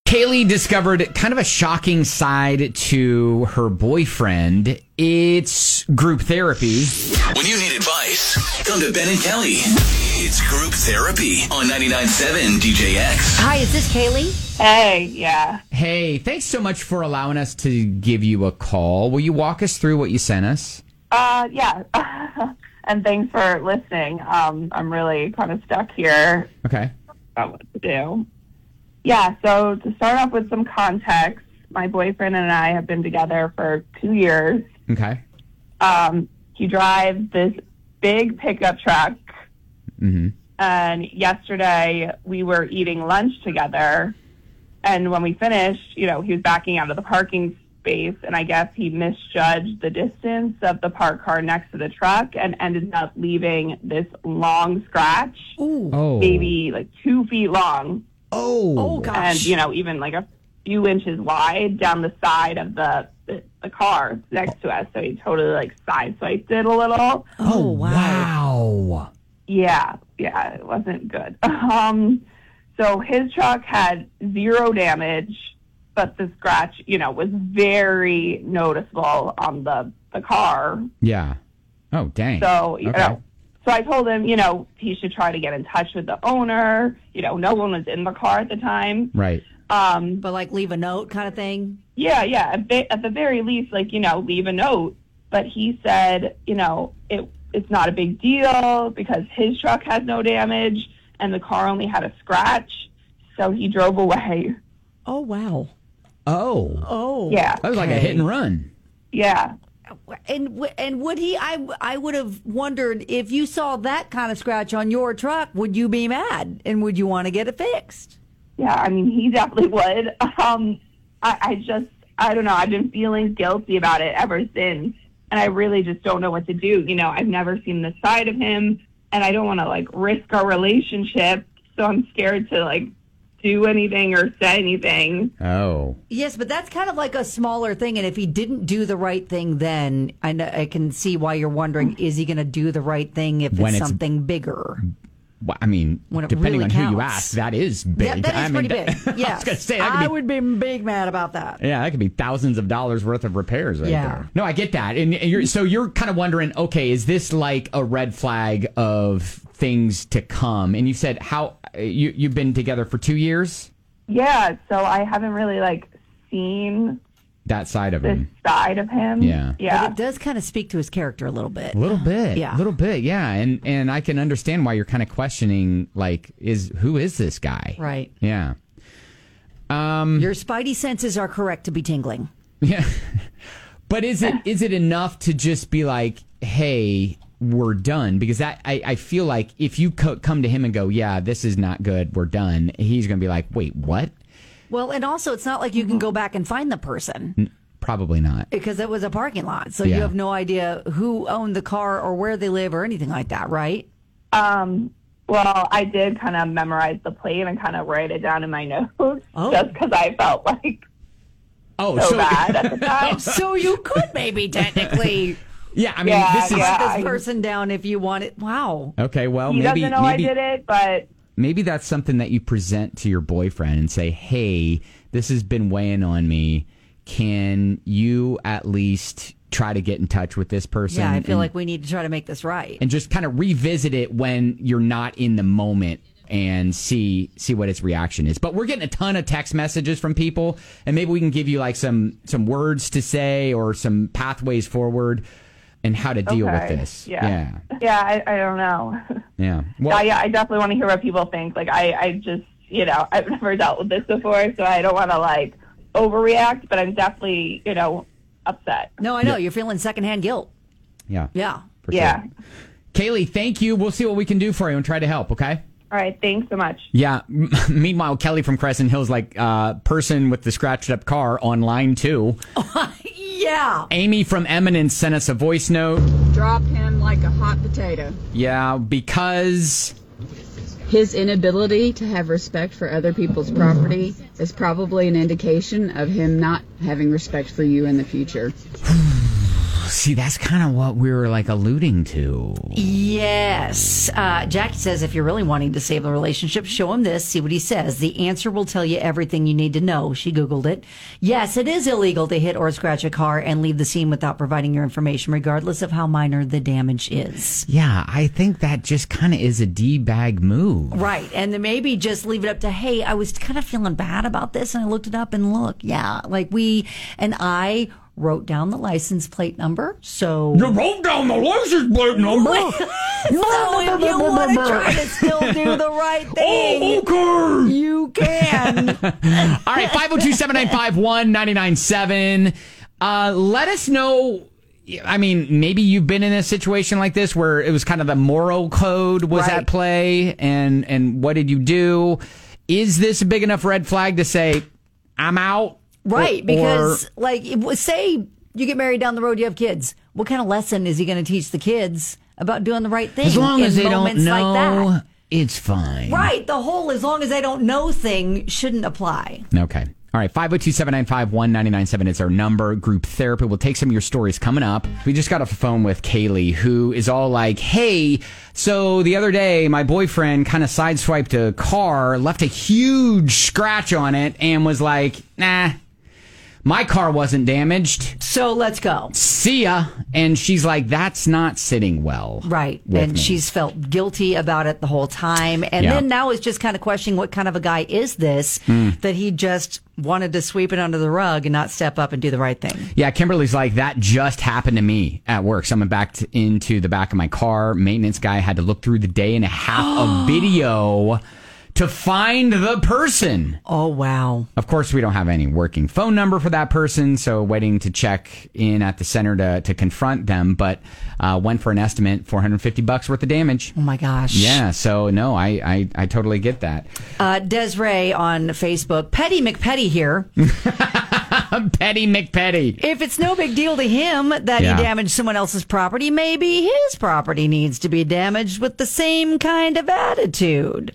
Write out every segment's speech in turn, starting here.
Kaylee discovered kind of a shocking side to her boyfriend. It's group therapy. When you need advice, come to Ben and Kelly. It's group therapy on 99.7 DJX. Hi, is this Kaylee? Hey, yeah. Hey, thanks so much for allowing us to give you a call. Will you walk us through what you sent us? Yeah. And thanks for listening. I'm really kind of stuck here. Okay. About what to do. Yeah, so to start off with some context, my boyfriend and I have been together for 2 years. Okay. He drives this big pickup truck. Mm-hmm. And yesterday we were eating lunch together. And when we finished, he was backing out of the parking space. And I guess he misjudged the distance of the parked car next to the truck and ended up leaving this long scratch. Ooh. Oh. Maybe like 2 feet long. Oh, gosh. And, even like a few inches wide down the side of the car next to us. So he totally like sideswiped it a little. Oh, wow. Yeah, it wasn't good. So his truck had 0 damage, but the scratch, was very noticeable on the car. Yeah. Oh, dang. So, Okay. So I told him, he should try to get in touch with the owner. No one was in the car at the time. Right. But like leave a note kind of thing? Yeah. At the very least, leave a note. But he said, it's not a big deal because his truck has no damage and the car only had a scratch. So he drove away. Oh, wow. Oh. Yeah. That was like a hit and run. Yeah. And would he, I would have wondered if you saw that kind of scratch on your truck, would you be mad and would you want to get it fixed? Yeah, I mean, he definitely would. I don't know. I've been feeling guilty about it ever since. And I really just don't know what to do. I've never seen the side of him and I don't want to risk our relationship. So I'm scared to do anything or say anything. Oh. Yes, but that's kind of like a smaller thing. And if he didn't do the right thing, then I can see why you're wondering, is he going to do the right thing if it's something bigger? Well, I mean, depending really on counts. who you ask, that is big. Yeah, that is pretty big. Yeah, I was going to say, I would be big mad about that. Yeah, that could be thousands of dollars worth of repairs right Yeah. there. No, I get that. And you're kind of wondering, okay, is this like a red flag of things to come? And you said you've been together for 2 years? Yeah, so I haven't really seen that side of this him. side of him. Yeah. But it does kind of speak to his character a little bit. A little bit. Yeah. A little bit, yeah. And I can understand why you're kind of questioning, who is this guy? Right. Yeah. Your spidey senses are correct to be tingling. Yeah. But is it enough to just be like, hey, we're done? Because I feel like if you come to him and go, yeah, this is not good, we're done, he's going to be like, wait, what? Well, and also it's not like you can go back and find the person. Probably not. Because it was a parking lot. So Yeah. you have no idea who owned the car or where they live or anything like that, right? Well, I did kind of memorize the plate and kind of write it down in my notes just because I felt so bad at the time. So you could maybe technically Yeah, I mean, Yeah, this is... yeah. this person down if you want it. Wow. Okay, well, He maybe... doesn't know I did it, but... Maybe that's something that you present to your boyfriend and say, hey, this has been weighing on me. Can you at least try to get in touch with this person? Yeah, I feel like we need to try to make this right. And just kind of revisit it when you're not in the moment and see what its reaction is. But we're getting a ton of text messages from people, and maybe we can give you some words to say or some pathways forward and how to deal with this. Yeah, I don't know. Yeah. Well, I definitely want to hear what people think. I just, I've never dealt with this before, so I don't want to, overreact, but I'm definitely, upset. No, I know. You're feeling secondhand guilt. Yeah. Yeah. For Yeah. sure. Kaylee, thank you. We'll see what we can do for you and try to help, okay? All right, thanks so much. Yeah. Meanwhile, Kelly from Crescent Hills, person with the scratched up car on line 2. Yeah. Amy from Eminence sent us a voice note. Drop him like a hot potato. Yeah, because... His inability to have respect for other people's property is probably an indication of him not having respect for you in the future. see, that's kind of what we were like alluding to. Yes. Jackie says if you're really wanting to save the relationship, show him this, see what he says. The answer will tell you everything you need to know. She Googled it. Yes, it is illegal to hit or scratch a car and leave the scene without providing your information, regardless of how minor the damage is. Yeah, I think that just kind of is a D-bag move. Right. And then maybe just leave it up to, hey, I was kind of feeling bad about this, and I looked it up, and look, yeah, like I wrote down the license plate number. So you wrote down the license plate number? So if you want to try to still do the right thing, okay, you can. All right, 502-795-1997. Let us know. I mean, maybe you've been in a situation like this where it was kind of the moral code was at play, and what did you do? Is this a big enough red flag to say, I'm out? Right, because say you get married down the road, you have kids. What kind of lesson is he going to teach the kids about doing the right thing? As long as they don't know, like it's fine. Right, the whole as long as they don't know thing shouldn't apply. Okay. All right, 502-795-1997 is our number. Group therapy. We'll take some of your stories coming up. We just got off the phone with Kaylee, who is all like, hey, so the other day, my boyfriend kind of sideswiped a car, left a huge scratch on it, and was like, nah, my car wasn't damaged. So let's go. See ya. And she's like, that's not sitting well. Right. And she's felt guilty about it the whole time. And then now is just kind of questioning what kind of a guy is this that he just wanted to sweep it under the rug and not step up and do the right thing. Yeah, Kimberly's like, that just happened to me at work. Someone backed into the back of my car. Maintenance guy had to look through the day and a half of video to find the person. Oh, wow. Of course, we don't have any working phone number for that person, so waiting to check in at the center to confront them, but went for an estimate, $450 worth of damage. Oh, my gosh. Yeah, so no, I totally get that. Desiree on Facebook, Petty McPetty here. Petty McPetty. If it's no big deal to him that he damaged someone else's property, maybe his property needs to be damaged with the same kind of attitude.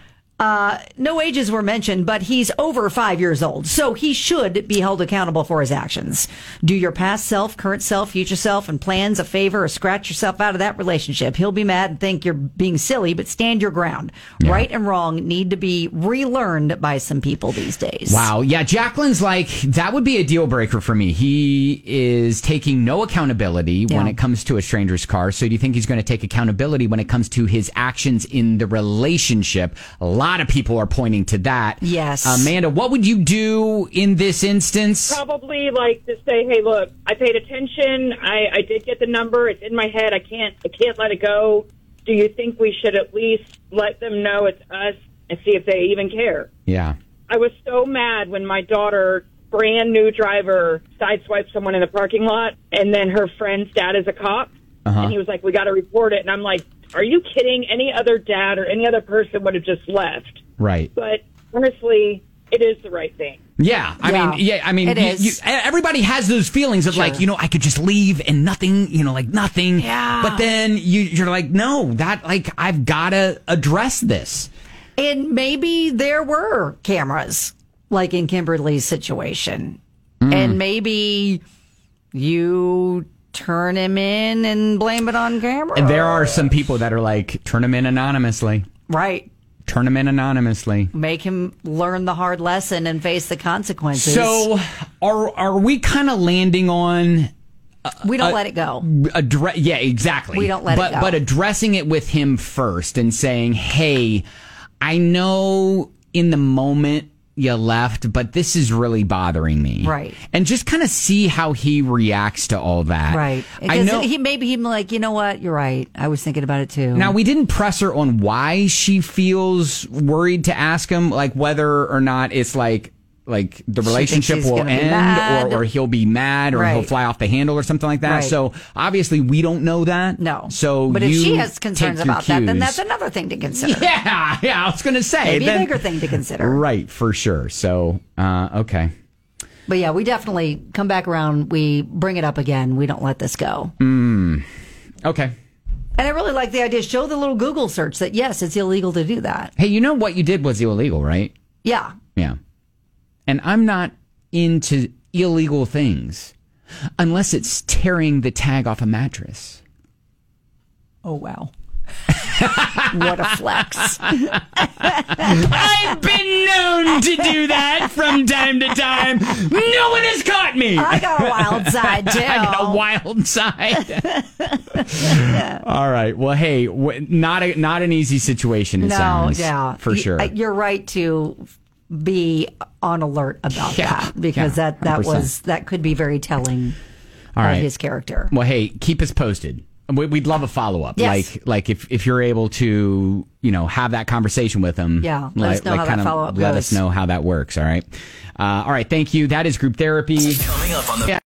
No ages were mentioned, but he's over 5 years old, so he should be held accountable for his actions. Do your past self, current self, future self, and plans a favor or scratch yourself out of that relationship. He'll be mad and think you're being silly, but stand your ground. Yeah. Right and wrong need to be relearned by some people these days. Wow. Yeah, Jacqueline's like, that would be a deal breaker for me. He is taking no accountability when it comes to a stranger's car, so do you think he's going to take accountability when it comes to his actions in the relationship? A lot of people are pointing to that. Yes. Amanda, what would you do in this instance? Probably like to say, hey, look, I paid attention. I did get the number. It's in my head. I can't let it go. Do you think we should at least let them know it's us and see if they even care? Yeah. I was so mad when my daughter, brand new driver, sideswiped someone in the parking lot, and then her friend's dad is a cop. And he was like, we got to report it. And I'm like, are you kidding? Any other dad or any other person would have just left. Right. But honestly, it is the right thing. Yeah. I mean, it is. Everybody has those feelings of like, I could just leave and nothing, nothing. Yeah. But then you're like, no, I've got to address this. And maybe there were cameras, like in Kimberly's situation. And maybe you turn him in and blame it on camera. And there are some people that are like, turn him in anonymously. Right. Turn him in anonymously. Make him learn the hard lesson and face the consequences. So are we kind of landing on... we don't let it go. Yeah, exactly. We don't let it go. But addressing it with him first and saying, hey, I know in the moment you left, but this is really bothering me. Right. And just kind of see how he reacts to all that. Right. I know He's like, you know what? You're right. I was thinking about it too. Now, we didn't press her on why she feels worried to ask him, like whether or not it's like the relationship will end or he'll be mad or he'll fly off the handle or something like that. Right. So obviously we don't know that. No. But if she has concerns about that, then that's another thing to consider. Yeah, I was going to say. Maybe a bigger thing to consider. Right, for sure. So, okay. But yeah, we definitely come back around. We bring it up again. We don't let this go. Okay. And I really like the idea. Show the little Google search that, yes, it's illegal to do that. Hey, what you did was illegal, right? Yeah. Yeah. And I'm not into illegal things. Unless it's tearing the tag off a mattress. Oh, wow. What a flex. I've been known to do that from time to time. No one has caught me. I got a wild side, too. I got a wild side. All right. Well, hey, not an easy situation, it sounds. Yeah. For sure. You're right to be on alert about that, because that could be very telling of his character. Well, hey, keep us posted. We'd love a follow up. Yes. Like if you're able to, have that conversation with him. Yeah. Let us know how that follow up goes. Let us know how that works. All right. All right. Thank you. That is Group Therapy. Coming up on the